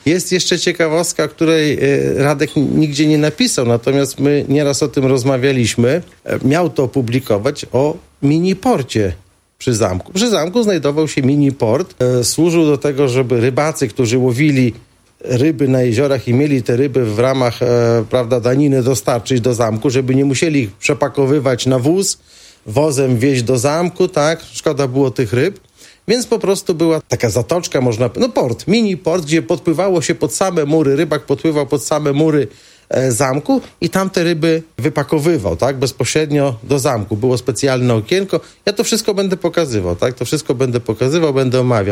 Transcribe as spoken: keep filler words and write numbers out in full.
Jest jeszcze ciekawostka, której Radek nigdzie nie napisał, natomiast my nieraz o tym rozmawialiśmy. Miał to opublikować o miniporcie przy zamku. Przy zamku znajdował się miniport. Służył do tego, żeby rybacy, którzy łowili ryby na jeziorach i mieli te ryby w ramach e, prawda, daniny dostarczyć do zamku, żeby nie musieli ich przepakowywać na wóz, wozem wieźć do zamku, tak? Szkoda było tych ryb. Więc po prostu była taka zatoczka, można, no port, mini port, gdzie podpływało się pod same mury, rybak podpływał pod same mury e, zamku i tam te ryby wypakowywał, tak? Bezpośrednio do zamku. Było specjalne okienko. Ja to wszystko będę pokazywał, tak? To wszystko będę pokazywał, będę omawiał.